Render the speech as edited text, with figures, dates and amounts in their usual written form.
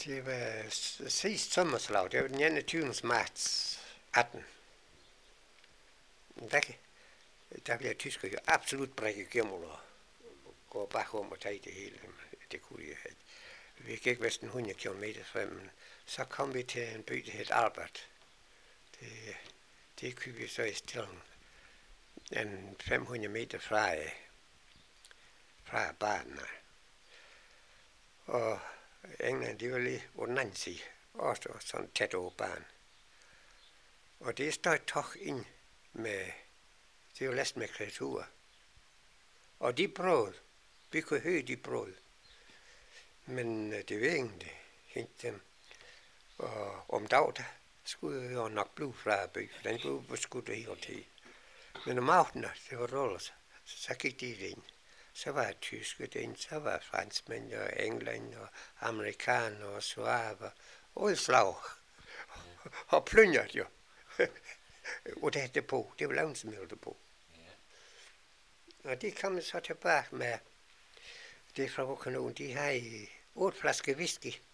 Det var sidste sommerslag, det var den 21. marts 18. Der blev tysker jo absolut brække gennem og gå bagom og tage det hele. Det kunne de have. Vi gik næsten 100 km frem, men så kom vi til en by, der hed Albert. Det kunne vi så i stilling en 500 meter fra barnet. Og England, de var lige på den anden side, også sådan tæt over barn. Og det stod tog ind med, det var læst med kreaturer. Og de brød, vi kunne høre de brød. Men det var ingen, det hentede dem. Og om dagen, der skulle jo nok blive fra by, for den blev beskudt hele tiden. Men om aftenen, det var roligt, så gik de ind. Så var det tyske ind, så var det franskmænd og englænd og amerikaner og suaver. Og slag. Og plyndret jo. Og det depot, det var lavnsmiddel depot. Og de kom så tilbage med det fra Rokanone. De havde 8 flasker whisky